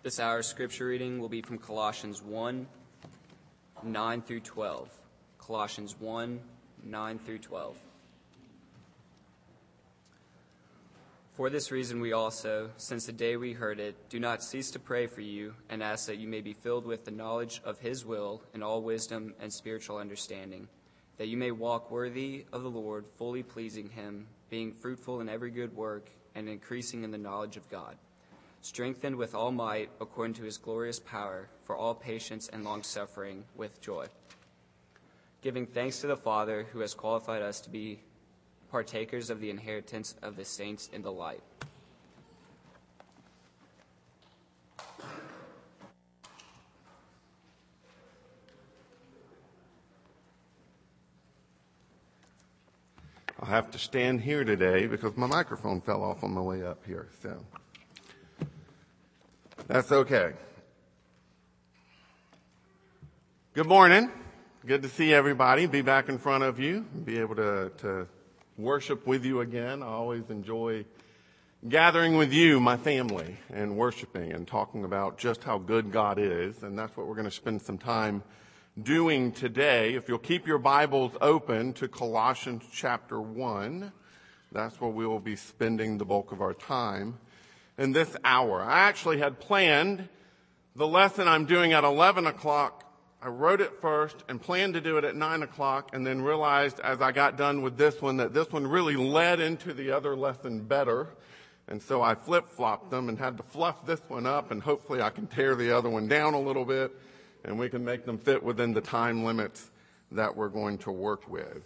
This hour's scripture reading will be from Colossians 1, 9 through 12. Colossians 1, 9 through 12. For this reason we also, since the day we heard it, do not cease to pray for you and ask that you may be filled with the knowledge of his will in all wisdom and spiritual understanding, that you may walk worthy of the Lord, fully pleasing him, being fruitful in every good work and increasing in the knowledge of God, strengthened with all might according to his glorious power for all patience and long-suffering with joy, giving thanks to the Father who has qualified us to be partakers of the inheritance of the saints in the light. I'll have to stand here today because my microphone fell off on my way up here, so that's okay. Good morning. Good to see everybody, be back in front of you, be able to worship with you again. I always enjoy gathering with you, my family, and worshiping and talking about just how good God is, and that's what we're going to spend some time doing today. If you'll keep your Bibles open to Colossians chapter 1, that's where we will be spending the bulk of our time in this hour. I actually had planned the lesson I'm doing at 11 o'clock. I wrote it first and planned to do it at 9 o'clock, and then realized as I got done with this one that this one really led into the other lesson better. And so I flip-flopped them and had to fluff this one up, and hopefully I can tear the other one down a little bit and we can make them fit within the time limits that we're going to work with.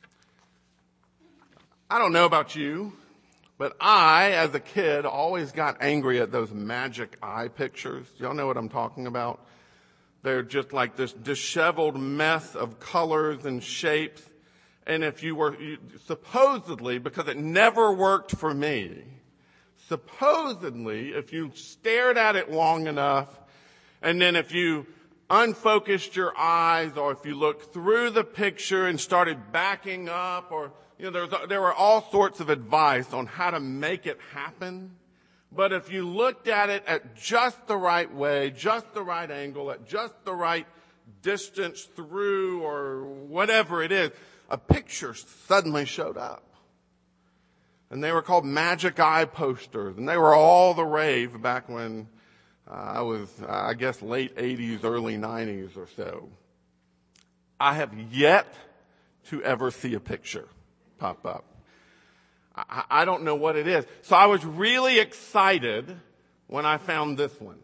I don't know about you, but I, as a kid, always got angry at those magic eye pictures. Y'all know what I'm talking about? They're just like this disheveled mess of colors and shapes. And if supposedly, because it never worked for me, supposedly, if you stared at it long enough, and then if you unfocused your eyes, or if you looked through the picture and started backing up, or, there were all sorts of advice on how to make it happen. But if you looked at it at just the right way, just the right angle, at just the right distance through or whatever it is, a picture suddenly showed up. And they were called magic eye posters. And they were all the rave back when I was, I guess, late 80s, early 90s or so. I have yet to ever see a picture pop up. I don't know what it is. So I was really excited when I found this one.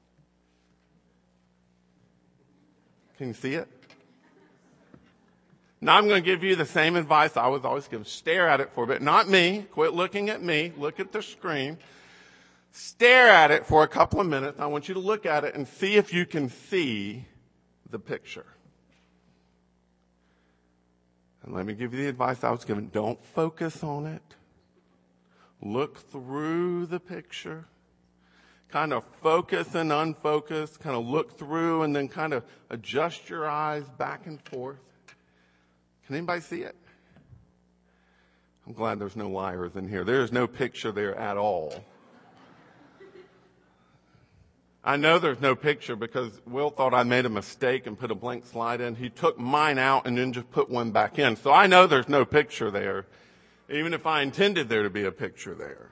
Can you see it? Now I'm going to give you the same advice I was always given. Stare at it for a bit. Not me. Quit looking at me. Look at the screen. Stare at it for a couple of minutes. I want you to look at it and see if you can see the picture. And let me give you the advice I was given. Don't focus on it. Look through the picture. Kind of focus and unfocus. Kind of look through and then kind of adjust your eyes back and forth. Can anybody see it? I'm glad there's no liars in here. There is no picture there at all. I know there's no picture because Will thought I made a mistake and put a blank slide in. He took mine out and then just put one back in. So I know there's no picture there, even if I intended there to be a picture there.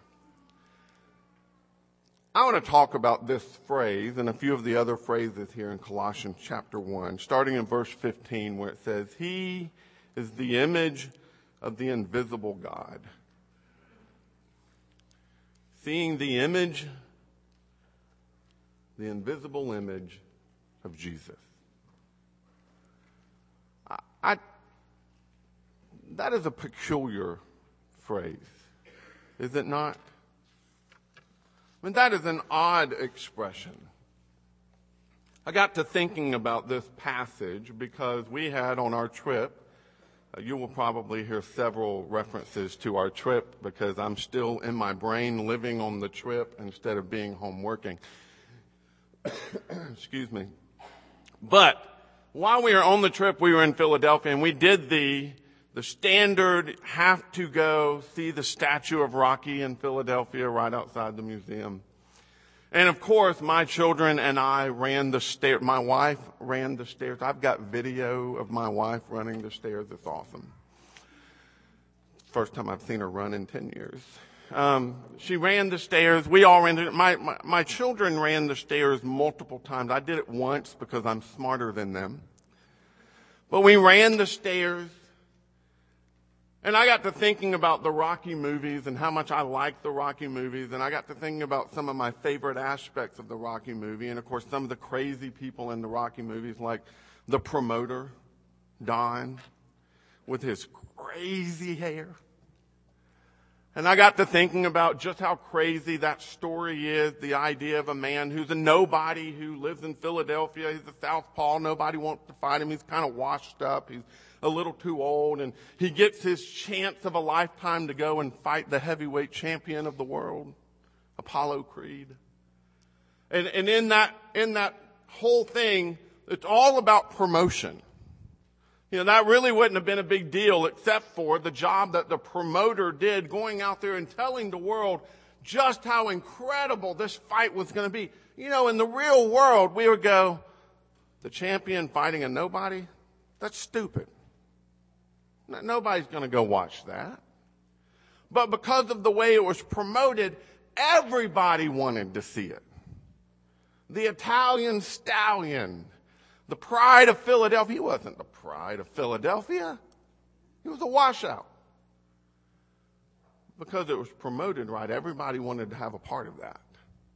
I want to talk about this phrase and a few of the other phrases here in Colossians chapter 1, starting in verse 15 where it says, He is the image of the invisible God. Seeing the invisible image of Jesus. That is a peculiar phrase, is it not? I mean, that is an odd expression. I got to thinking about this passage because we had on our trip, you will probably hear several references to our trip because I'm still in my brain living on the trip instead of being home working. Excuse me. But while we were on the trip, we were in Philadelphia and we did the standard have to go see the statue of Rocky in Philadelphia right outside the museum. And of course, my children and I ran the stairs. My wife ran the stairs. I've got video of my wife running the stairs. It's awesome. First time I've seen her run in 10 years. She ran the stairs. We all ran my children ran the stairs multiple times. I did it once because I'm smarter than them. But we ran the stairs. And I got to thinking about the Rocky movies and how much I like the Rocky movies. And I got to thinking about some of my favorite aspects of the Rocky movie. And of course, some of the crazy people in the Rocky movies, like the promoter, Don, with his crazy hair. And I got to thinking about just how crazy that story is, the idea of a man who's a nobody who lives in Philadelphia. He's a southpaw. Nobody wants to fight him. He's kind of washed up. He's a little too old, and he gets his chance of a lifetime to go and fight the heavyweight champion of the world, Apollo Creed. And in that whole thing, it's all about promotion. You know, that really wouldn't have been a big deal except for the job that the promoter did, going out there and telling the world just how incredible this fight was going to be. You know, in the real world, we would go, the champion fighting a nobody? That's stupid. Nobody's going to go watch that. But because of the way it was promoted, everybody wanted to see it. The Italian stallion, the pride of Philadelphia. He wasn't the pride of Philadelphia. He was a washout. Because it was promoted right, everybody wanted to have a part of that.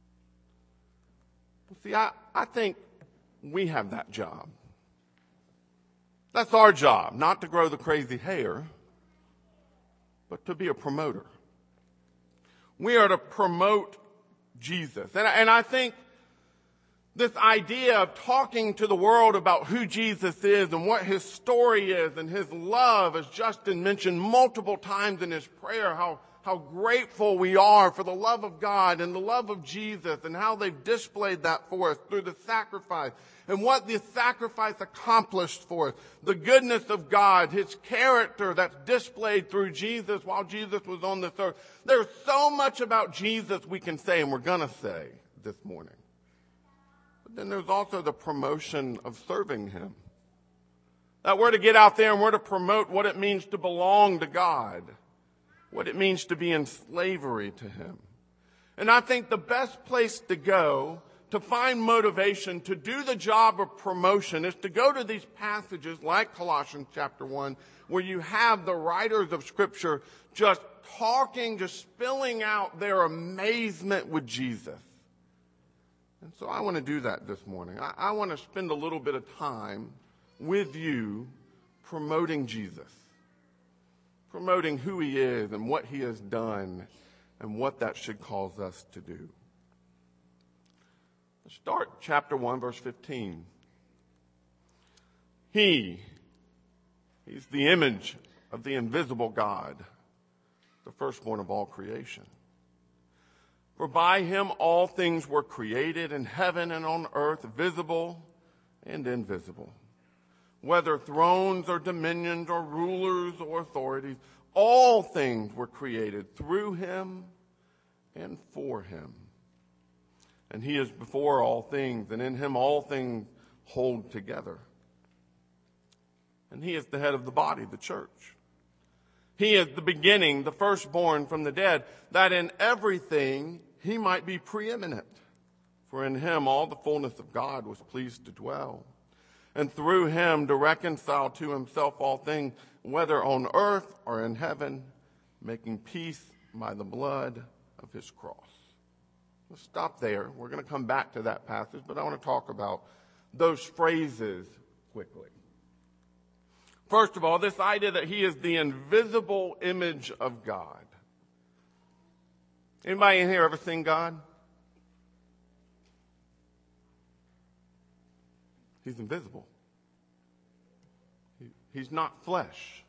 See, I think we have that job. That's our job, not to grow the crazy hair, but to be a promoter. We are to promote Jesus. And I think this idea of talking to the world about who Jesus is and what his story is and his love, as Justin mentioned multiple times in his prayer, how grateful we are for the love of God and the love of Jesus and how they've displayed that for us through the sacrifice and what the sacrifice accomplished for us. The goodness of God, his character that's displayed through Jesus while Jesus was on this earth. There's so much about Jesus we can say and we're going to say this morning. But then there's also the promotion of serving him. That we're to get out there and we're to promote what it means to belong to God. What it means to be in slavery to him. And I think the best place to go to find motivation to do the job of promotion is to go to these passages like Colossians chapter 1, where you have the writers of Scripture just talking, just spilling out their amazement with Jesus. And so I want to do that this morning. I want to spend a little bit of time with you promoting Jesus. Promoting who he is and what he has done and what that should cause us to do. Let's start chapter 1, verse 15. He's the image of the invisible God, the firstborn of all creation. For by him all things were created in heaven and on earth, visible and invisible. Whether thrones or dominions or rulers or authorities, all things were created through him and for him. And he is before all things, and in him all things hold together. And he is the head of the body, the church. He is the beginning, the firstborn from the dead, that in everything he might be preeminent. For in him all the fullness of God was pleased to dwell. And through him to reconcile to himself all things, whether on earth or in heaven, making peace by the blood of his cross. Let's stop there. We're going to come back to that passage, but I want to talk about those phrases quickly. First of all, this idea that he is the invisible image of God. Anybody in here ever seen God? He's invisible. He's not flesh.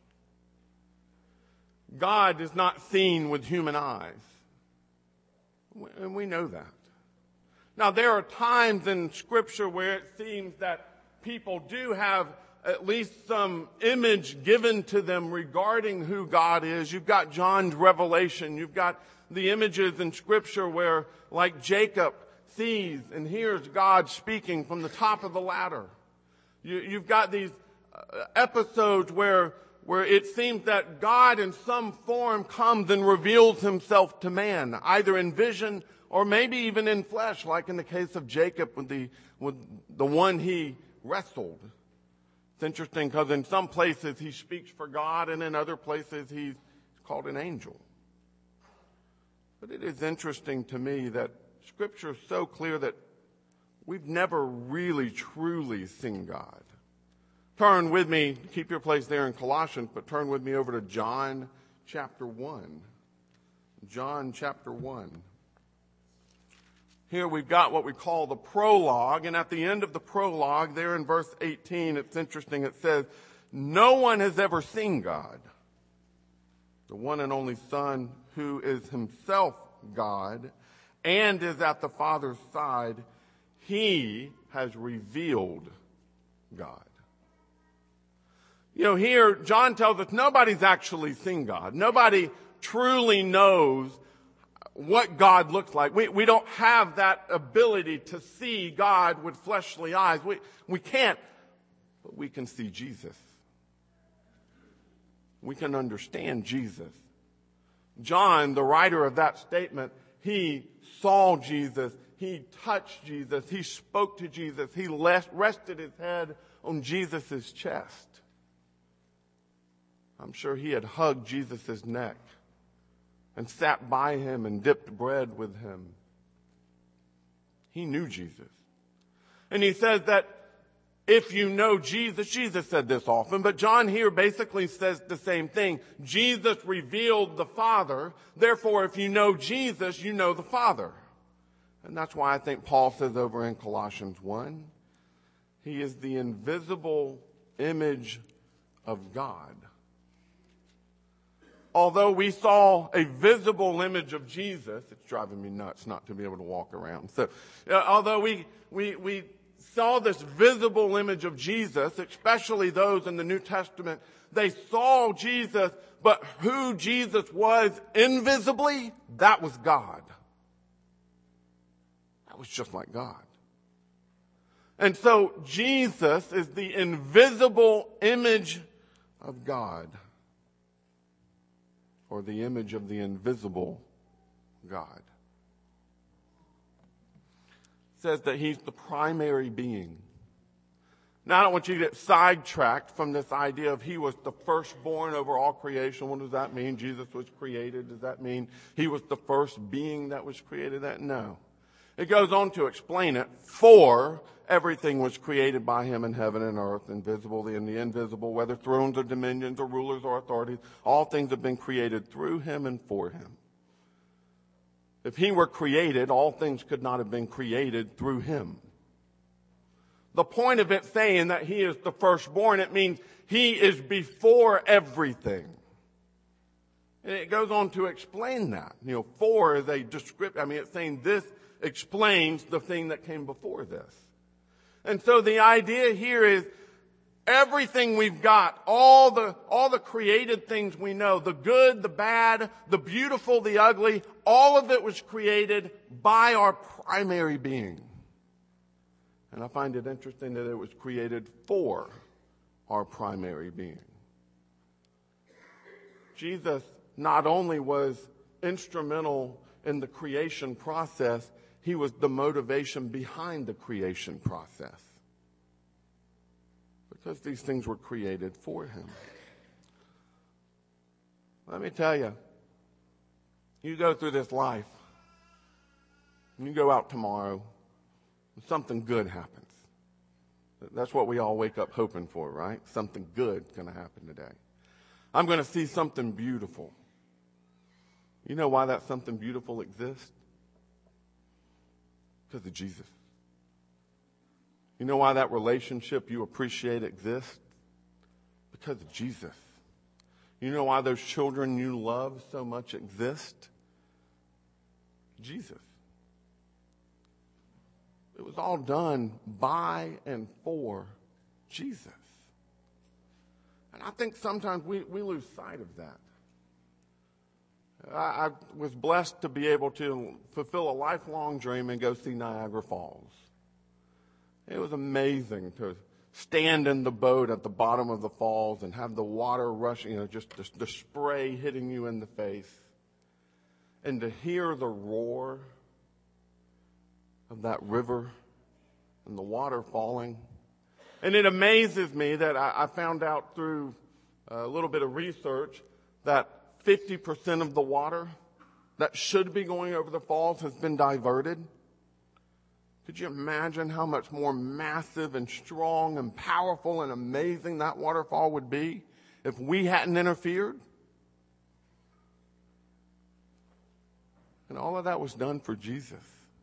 God is not seen with human eyes. And we know that. Now, there are times in Scripture where it seems that people do have at least some image given to them regarding who God is. You've got John's Revelation. You've got the images in Scripture where, like Jacob, sees and hears God speaking from the top of the ladder. You've got these episodes where it seems that God in some form comes and reveals himself to man, either in vision or maybe even in flesh, like in the case of Jacob with the one he wrestled. It's interesting because in some places he speaks for God and in other places he's called an angel. But it is interesting to me that Scripture is so clear that we've never really truly seen God. Turn with me, keep your place there in Colossians, but turn with me over to John chapter 1. John chapter 1. Here we've got what we call the prologue, and at the end of the prologue, there in verse 18, it's interesting, it says, "No one has ever seen God, the one and only Son who is himself God and is at the Father's side, he has revealed God." You know, here John tells us nobody's actually seen God. Nobody truly knows what God looks like. We don't have that ability to see God with fleshly eyes. We can't, but we can see Jesus. We can understand Jesus. John, the writer of that statement, he saw Jesus, he touched Jesus, he spoke to Jesus, he rested his head on Jesus' chest. I'm sure he had hugged Jesus' neck and sat by him and dipped bread with him. He knew Jesus. And he says that if you know Jesus, Jesus said this often, but John here basically says the same thing. Jesus revealed the Father. Therefore, if you know Jesus, you know the Father. And that's why I think Paul says over in Colossians 1, he is the invisible image of God. Although we saw a visible image of Jesus, it's driving me nuts not to be able to walk around. So, although we saw this visible image of Jesus, especially those in the New Testament, they saw Jesus, but who Jesus was invisibly, that was God. That was just like God. And so Jesus is the invisible image of God, or the image of the invisible God. It says that he's the primary being. Now, I don't want you to get sidetracked from this idea of he was the firstborn over all creation. What does that mean? Jesus was created. Does that mean he was the first being that was created? No. It goes on to explain it. For everything was created by him in heaven and earth, invisible and the invisible, whether thrones or dominions or rulers or authorities. All things have been created through him and for him. If he were created, all things could not have been created through him. The point of it saying that he is the firstborn, it means he is before everything. And it goes on to explain that. You know, for is a description. It's saying this explains the thing that came before this. And so the idea here is everything we've got, all the created things we know, the good, the bad, the beautiful, the ugly, all of it was created by our primary being. And I find it interesting that it was created for our primary being. Jesus not only was instrumental in the creation process, he was the motivation behind the creation process. Because these things were created for him. Let me tell you, you go through this life, and you go out tomorrow, and something good happens. That's what we all wake up hoping for, right? Something good's going to happen today. I'm going to see something beautiful. You know why that something beautiful exists? Because of Jesus. You know why that relationship you appreciate exists? Because of Jesus. You know why those children you love so much exist? Jesus. It was all done by and for Jesus. And I think sometimes we lose sight of that. I was blessed to be able to fulfill a lifelong dream and go see Niagara Falls. It was amazing to stand in the boat at the bottom of the falls and have the water rushing, just the spray hitting you in the face, and to hear the roar of that river and the water falling. And it amazes me that I found out through a little bit of research that 50% of the water that should be going over the falls has been diverted. Could you imagine how much more massive and strong and powerful and amazing that waterfall would be if we hadn't interfered? And all of that was done for Jesus.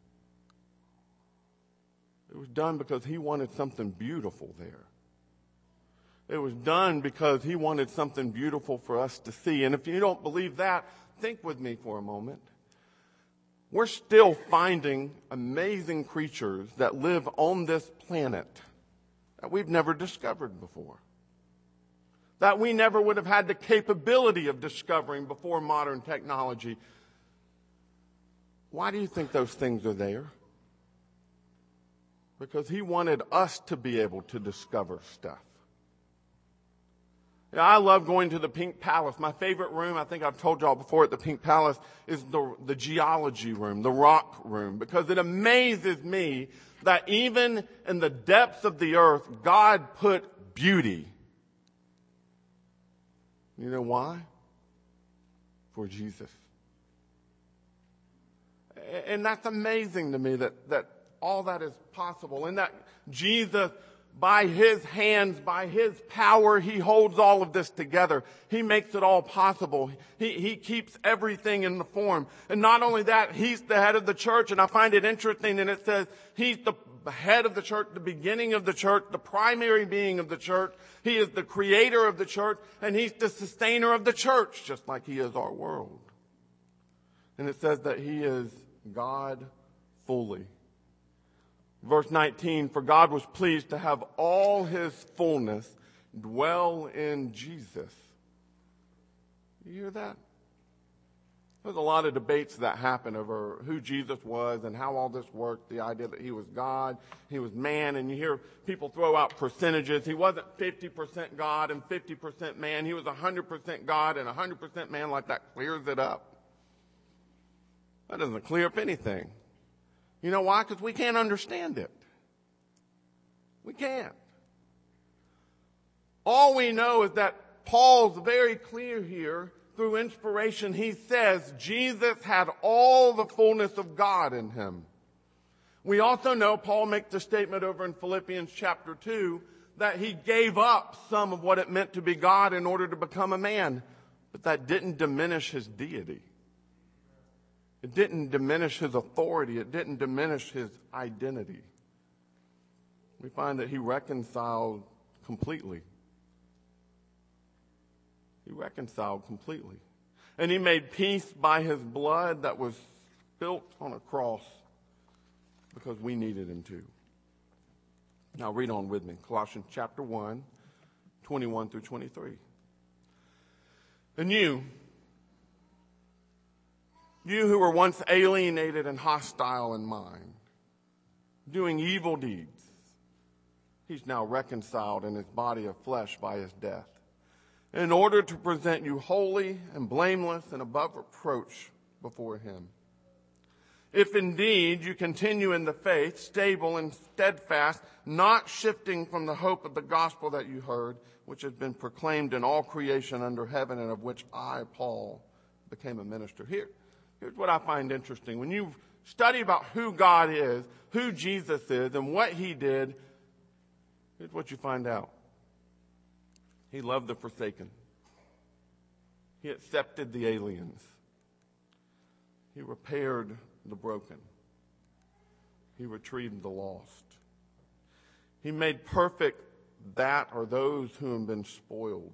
It was done because he wanted something beautiful there. It was done because he wanted something beautiful for us to see. And if you don't believe that, think with me for a moment. We're still finding amazing creatures that live on this planet that we've never discovered before, that we never would have had the capability of discovering before modern technology. Why do you think those things are there? Because he wanted us to be able to discover stuff. I love going to the Pink Palace. My favorite room, I think I've told y'all before at the Pink Palace, is the geology room, the rock room, because it amazes me that even in the depths of the earth, God put beauty. You know why? For Jesus. And that's amazing to me that all that is possible, and that Jesus, by his hands, by his power, he holds all of this together. He makes it all possible. He keeps everything in the form. And not only that, he's the head of the church. And I find it interesting, and it says he's the head of the church, the beginning of the church, the primary being of the church. He is the creator of the church, and he's the sustainer of the church, just like he is our world. And it says that he is God fully. Verse 19, for God was pleased to have all his fullness dwell in Jesus. You hear that? There's a lot of debates that happen over who Jesus was and how all this worked, the idea that he was God, he was man, and you hear people throw out percentages. He wasn't 50% God and 50% man. He was 100% God and 100% man. Like that clears it up. That doesn't clear up anything. You know why? Because we can't understand it. We can't. All we know is that Paul's very clear here through inspiration. He says Jesus had all the fullness of God in him. We also know Paul makes the statement over in Philippians chapter 2 that he gave up some of what it meant to be God in order to become a man. But that didn't diminish his deity. It didn't diminish his authority. It didn't diminish his identity. We find that he reconciled completely. He reconciled completely. And he made peace by his blood that was spilt on a cross because we needed him to. Now read on with me. Colossians chapter 1, 21 through 23. And you who were once alienated and hostile in mind, doing evil deeds, he's now reconciled in his body of flesh by his death, in order to present you holy and blameless and above reproach before him. If indeed you continue in the faith, stable and steadfast, not shifting from the hope of the gospel that you heard, which has been proclaimed in all creation under heaven, and of which I, Paul, became a minister. Here's what I find interesting. When you study about who God is, who Jesus is, and what he did, here's what you find out. He loved the forsaken. He accepted the aliens. He repaired the broken. He retrieved the lost. He made perfect that or those who have been spoiled.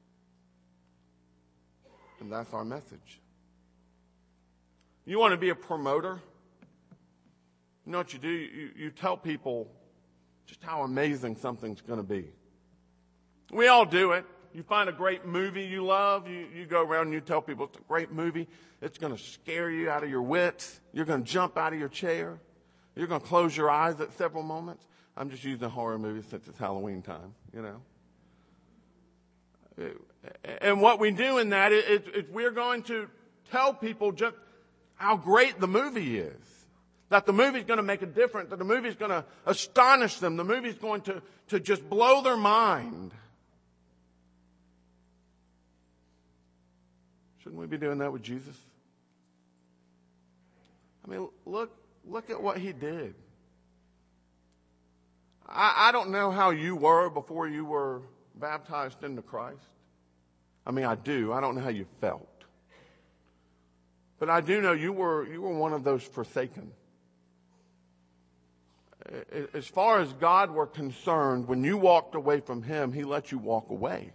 And that's our message. You want to be a promoter? You know what you do? You tell people just how amazing something's going to be. We all do it. you find a great movie you love, you go around and you tell people it's a great movie. It's going to scare you out of your wits. You're going to jump out of your chair. You're going to close your eyes at several moments. I'm just using horror movies since it's Halloween time, you know. And what we do in that is we're going to tell people just how great the movie is. That the movie's going to make a difference. That the movie's going to astonish them. The movie's going to just blow their mind. Shouldn't we be doing that with Jesus? I mean, look at what he did. I don't know how you were before you were baptized into Christ. I mean, I do. I don't know how you felt. But I do know you were one of those forsaken. As far as God were concerned, when you walked away from him, he let you walk away.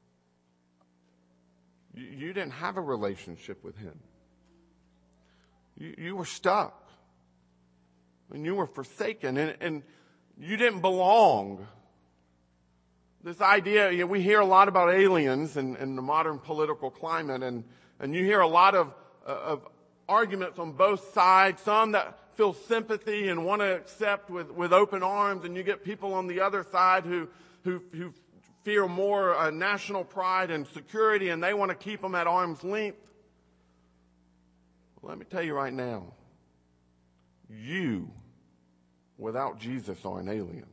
You didn't have a relationship with him. You were stuck. And you were forsaken. And you didn't belong. This idea, we hear a lot about aliens in the modern political climate. And you hear a lot of arguments on both sides. Some that feel sympathy and want to accept with open arms, and you get people on the other side who fear more national pride and security, and they want to keep them at arm's length. Well, let me tell you right now, you, without Jesus, are an alien.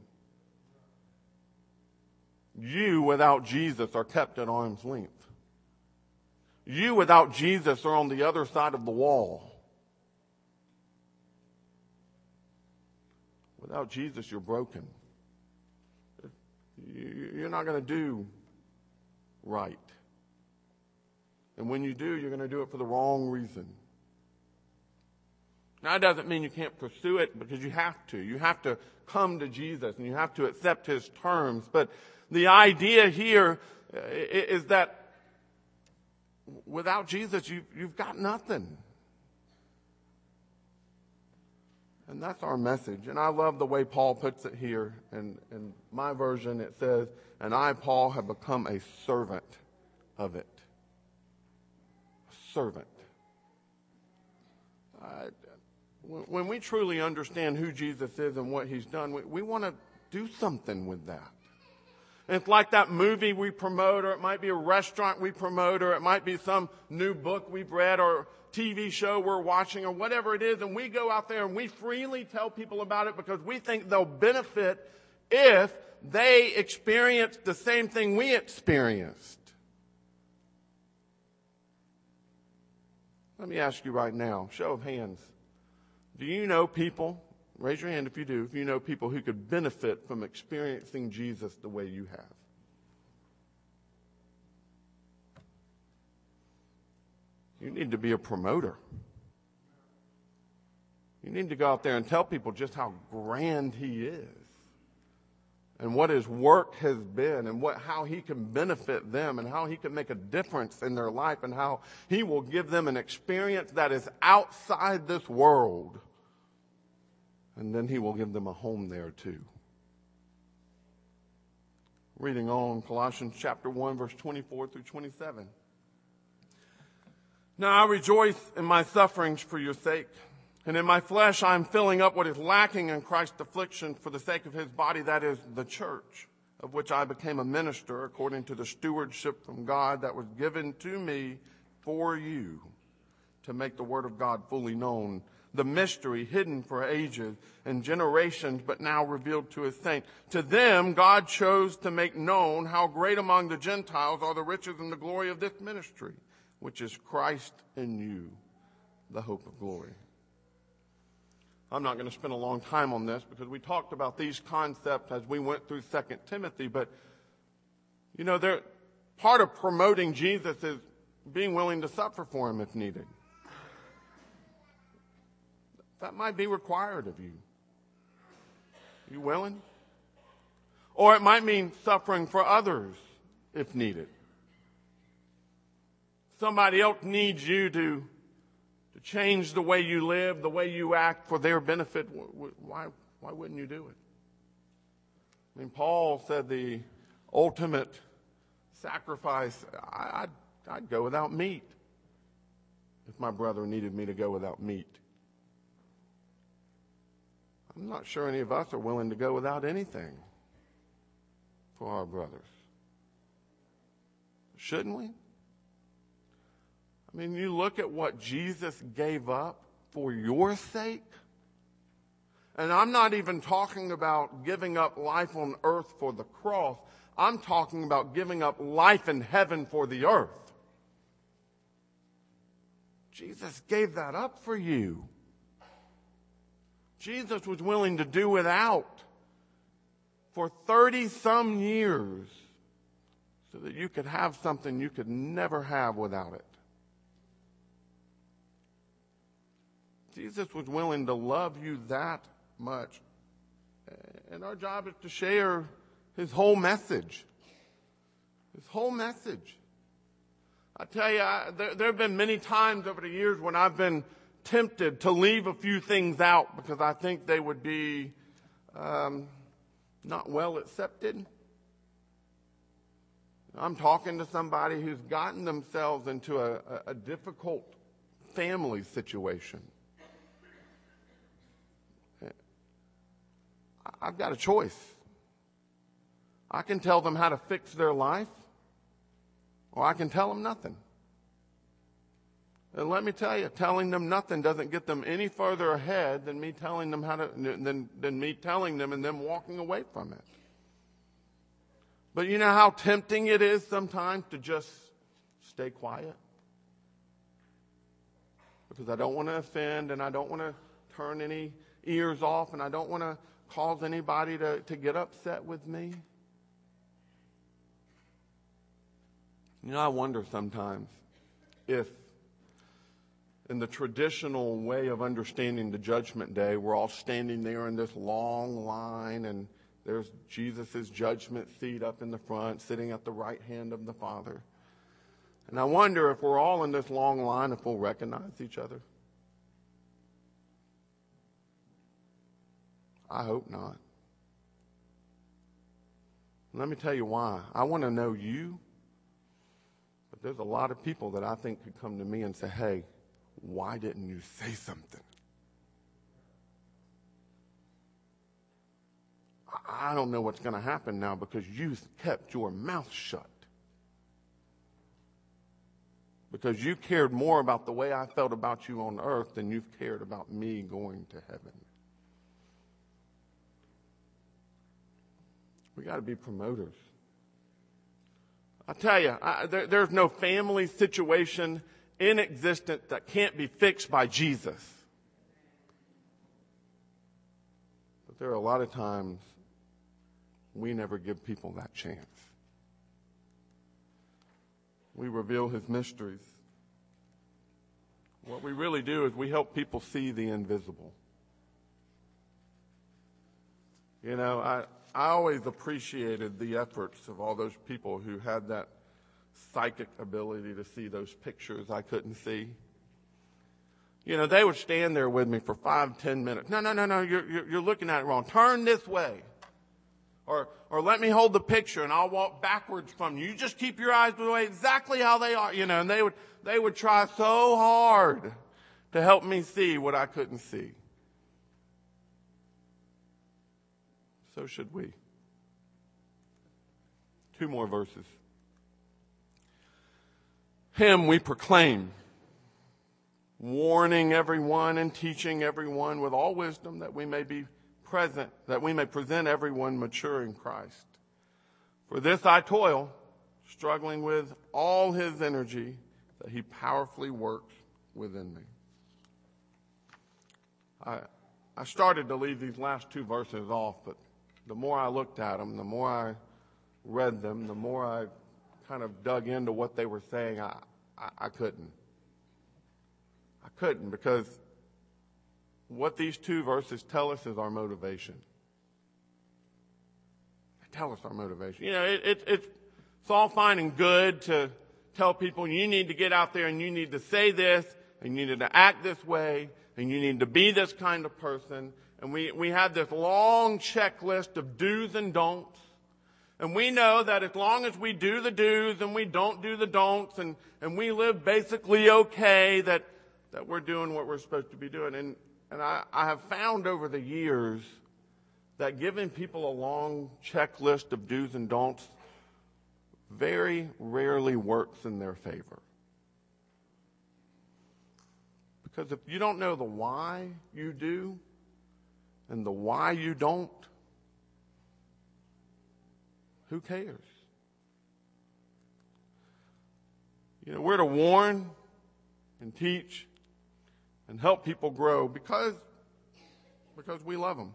You, without Jesus, are kept at arm's length. You, without Jesus, are on the other side of the wall. Without Jesus, you're broken. You're not going to do right. And when you do, you're going to do it for the wrong reason. Now, that doesn't mean you can't pursue it, because you have to. You have to come to Jesus and you have to accept his terms. But the idea here is that without Jesus, you've got nothing. And that's our message. And I love the way Paul puts it here. In my version, it says, and I, Paul, have become a servant of it. A servant. When we truly understand who Jesus is and what he's done, we want to do something with that. And it's like that movie we promote, or it might be a restaurant we promote, or it might be some new book we've read, or TV show we're watching, or whatever it is, and we go out there and we freely tell people about it because we think they'll benefit if they experience the same thing we experienced. Let me ask you right now, show of hands. Do you know people, raise your hand if you do, if you know people who could benefit from experiencing Jesus the way you have? You need to be a promoter. You need to go out there and tell people just how grand he is and what his work has been and how he can benefit them and how he can make a difference in their life and how he will give them an experience that is outside this world. And then he will give them a home there too. Reading on, Colossians chapter 1, verse 24 through 27. Now I rejoice in my sufferings for your sake, and in my flesh I am filling up what is lacking in Christ's affliction for the sake of his body, that is, the church, of which I became a minister according to the stewardship from God that was given to me for you, to make the word of God fully known, the mystery hidden for ages and generations, but now revealed to his saints. To them God chose to make known how great among the Gentiles are the riches and the glory of this ministry, which is Christ in you, the hope of glory. I'm not going to spend a long time on this because we talked about these concepts as we went through 2 Timothy, but part of promoting Jesus is being willing to suffer for him if needed. That might be required of you. You willing? Or it might mean suffering for others if needed. Somebody else needs you to change the way you live, the way you act for their benefit. Why wouldn't you do it? I mean, Paul said the ultimate sacrifice. I'd go without meat if my brother needed me to go without meat. I'm not sure any of us are willing to go without anything for our brothers. Shouldn't we? I mean, you look at what Jesus gave up for your sake. And I'm not even talking about giving up life on earth for the cross. I'm talking about giving up life in heaven for the earth. Jesus gave that up for you. Jesus was willing to do without for 30-some years so that you could have something you could never have without it. Jesus was willing to love you that much. And our job is to share his whole message. His whole message. I tell you, there have been many times over the years when I've been tempted to leave a few things out because I think they would be not well accepted. I'm talking to somebody who's gotten themselves into a difficult family situation. I've got a choice. I can tell them how to fix their life, or I can tell them nothing. And let me tell you, telling them nothing doesn't get them any further ahead than me telling them than me telling them and them walking away from it. But you know how tempting it is sometimes to just stay quiet? Because I don't want to offend and I don't want to turn any ears off and I don't want to cause anybody to get upset with me. You know, I wonder sometimes if in the traditional way of understanding the judgment day, we're all standing there in this long line and there's Jesus' judgment seat up in the front, sitting at the right hand of the Father. And I wonder if we're all in this long line, if we'll recognize each other. I hope not. Let me tell you why. I want to know you. But there's a lot of people that I think could come to me and say, hey, why didn't you say something? I don't know what's going to happen now because you kept your mouth shut. Because you cared more about the way I felt about you on earth than you've cared about me going to heaven. We got to be promoters. I tell you, there's no family situation in existence that can't be fixed by Jesus. But there are a lot of times we never give people that chance. We reveal his mysteries. What we really do is we help people see the invisible. You know, I always appreciated the efforts of all those people who had that psychic ability to see those pictures I couldn't see. You know, they would stand there with me for 5-10 minutes. No, you're looking at it wrong. Turn this way. Or let me hold the picture and I'll walk backwards from you. You just keep your eyes the way exactly how they are. You know, and they would try so hard to help me see what I couldn't see. So should we. 2 more verses. Him we proclaim, warning everyone and teaching everyone with all wisdom that we may present everyone mature in Christ. For this I toil, struggling with all his energy that he powerfully works within me. I started to leave these last 2 verses off, but the more I looked at them, the more I read them, the more I kind of dug into what they were saying, I couldn't. I couldn't because what these 2 verses tell us is our motivation. They tell us our motivation. You know, it's all fine and good to tell people you need to get out there and you need to say this and you need to act this way and you need to be this kind of person. And we have this long checklist of do's and don'ts. And we know that as long as we do the do's and we don't do the don'ts and we live basically okay, that we're doing what we're supposed to be doing. And I have found over the years that giving people a long checklist of do's and don'ts very rarely works in their favor. Because if you don't know the why you do and the why you don't, who cares? You know, we're to warn and teach and help people grow because we love them.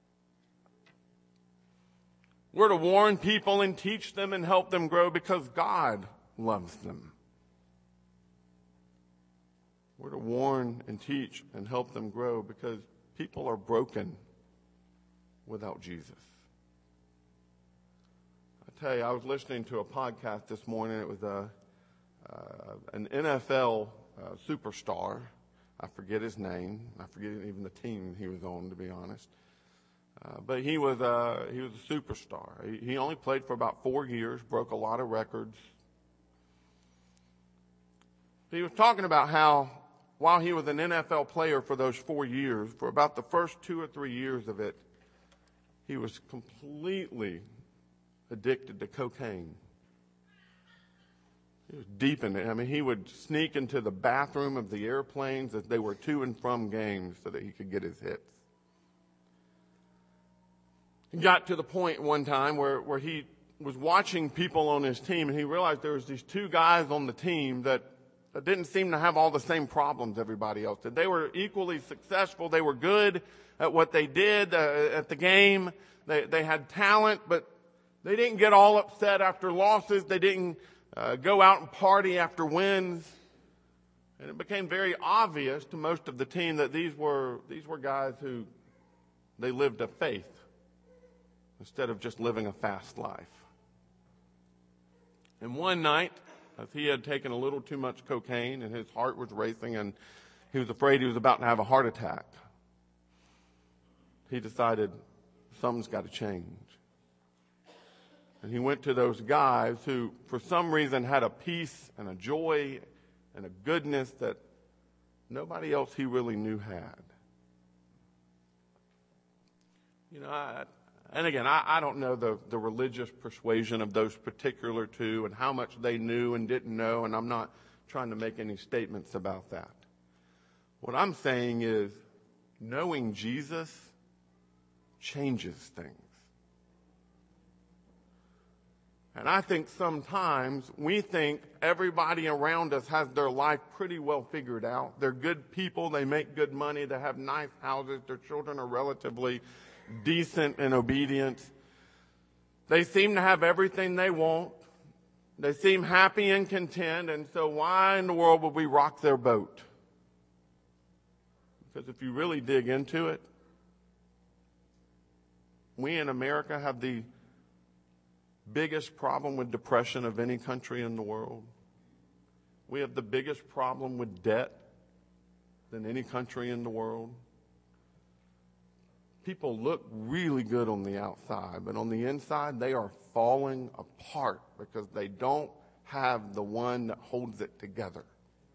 We're to warn people and teach them and help them grow because God loves them. We're to warn and teach and help them grow because people are broken without Jesus. I tell you, I was listening to a podcast this morning. It was an NFL superstar. I forget his name. I forget even the team he was on, to be honest. But he was a superstar. He only played for about 4 years, broke a lot of records. He was talking about how while he was an NFL player for those 4 years, for about the first 2 or 3 years of it, he was completely addicted to cocaine. He was deep in it. I mean, he would sneak into the bathroom of the airplanes as they were to and from games so that he could get his hits. He got to the point one time where he was watching people on his team, and he realized there was these 2 guys on the team that didn't seem to have all the same problems everybody else did. They were equally successful. They were good at what they did at the game. They had talent, but they didn't get all upset after losses. They didn't go out and party after wins. And it became very obvious to most of the team that these were guys who they lived a faith instead of just living a fast life. And one night, as he had taken a little too much cocaine and his heart was racing and he was afraid he was about to have a heart attack, he decided something's got to change. And he went to those guys who, for some reason, had a peace and a joy and a goodness that nobody else he really knew had. You know, I don't know the religious persuasion of those particular 2 and how much they knew and didn't know, and I'm not trying to make any statements about that. What I'm saying is, knowing Jesus changes things. And I think sometimes we think everybody around us has their life pretty well figured out. They're good people. They make good money. They have nice houses. Their children are relatively decent and obedient. They seem to have everything they want. They seem happy and content. And so why in the world would we rock their boat? Because if you really dig into it, we in America have the biggest problem with depression of any country in the world. We have the biggest problem with debt than any country in the world. People look really good on the outside, but on the inside, they are falling apart because they don't have the one that holds it together.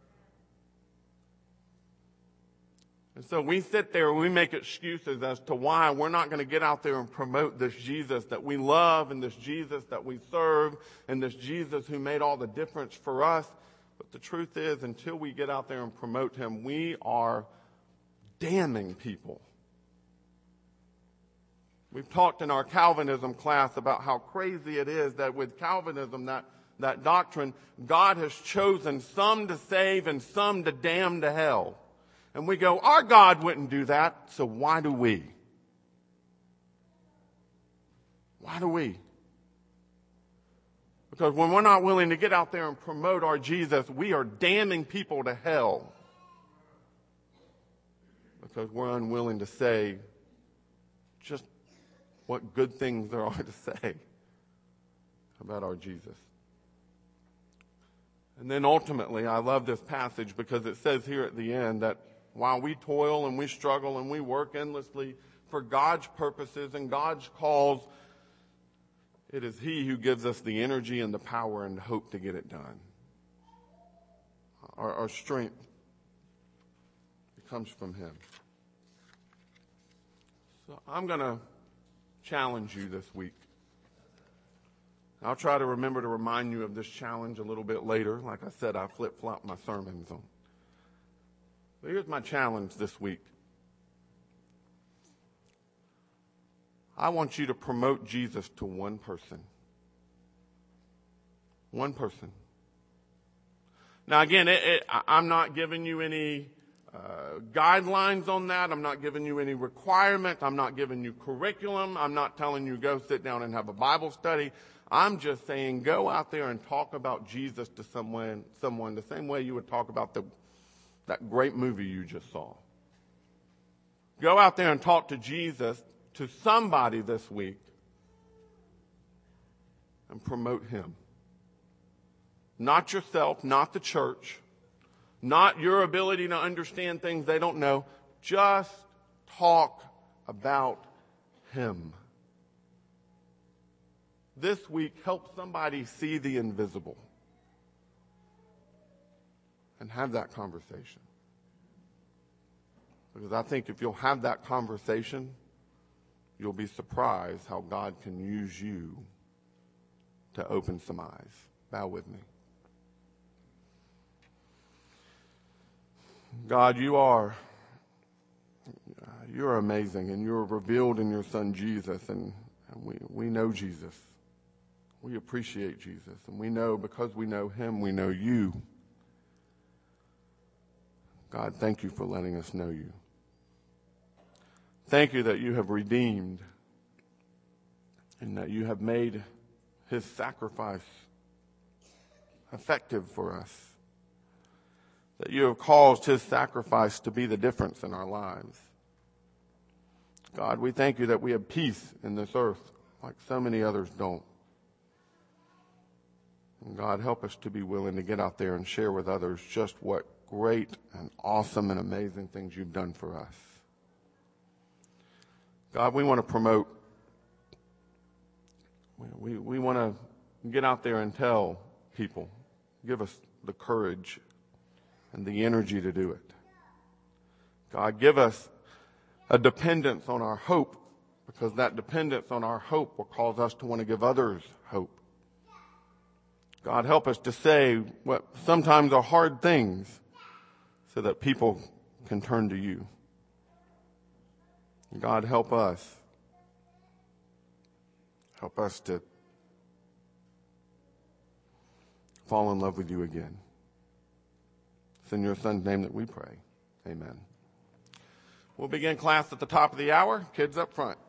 And so we sit there and we make excuses as to why we're not going to get out there and promote this Jesus that we love and this Jesus that we serve and this Jesus who made all the difference for us. But the truth is, until we get out there and promote him, we are damning people. We've talked in our Calvinism class about how crazy it is that with Calvinism, that doctrine, God has chosen some to save and some to damn to hell. And we go, our God wouldn't do that, so why do we? Why do we? Because when we're not willing to get out there and promote our Jesus, we are damning people to hell. Because we're unwilling to say just what good things there are to say about our Jesus. And then ultimately, I love this passage because it says here at the end that while we toil and we struggle and we work endlessly for God's purposes and God's calls, It is He who gives us the energy and the power and hope to get it done. Our strength, it comes from Him. So I'm going to challenge you this week. I'll try to remember to remind you of this challenge a little bit later. Like I said, I flip-flop my sermons on. But here's my challenge this week. I want you to promote Jesus to one person. One person. Now again, I'm not giving you any guidelines on that. I'm not giving you any requirement. I'm not giving you curriculum. I'm not telling you go sit down and have a Bible study. I'm just saying go out there and talk about Jesus to someone the same way you would talk about that great movie you just saw. Go out there and talk to Jesus to somebody this week and promote Him. Not yourself, not the church, not your ability to understand things they don't know. Just talk about Him. This week, help somebody see the invisible and have that conversation. Because I think if you'll have that conversation, you'll be surprised how God can use you to open some eyes. Bow with me. God, you're amazing, and you're revealed in your Son Jesus, and we know Jesus. We appreciate Jesus, and we know because we know Him, we know you. God, thank you for letting us know you. Thank you that you have redeemed and that you have made His sacrifice effective for us. That you have caused His sacrifice to be the difference in our lives. God, we thank you that we have peace in this earth like so many others don't. And God, help us to be willing to get out there and share with others just what great and awesome and amazing things you've done for us. God, we want to promote, we want to get out there and tell people, give us the courage and the energy to do it. God, give us a dependence on our hope, because that dependence on our hope will cause us to want to give others hope. God, help us to say what sometimes are hard things so that people can turn to you. God, help us. Help us to fall in love with you again. It's in your Son's name that we pray. Amen. We'll begin class at the top of the hour. Kids up front.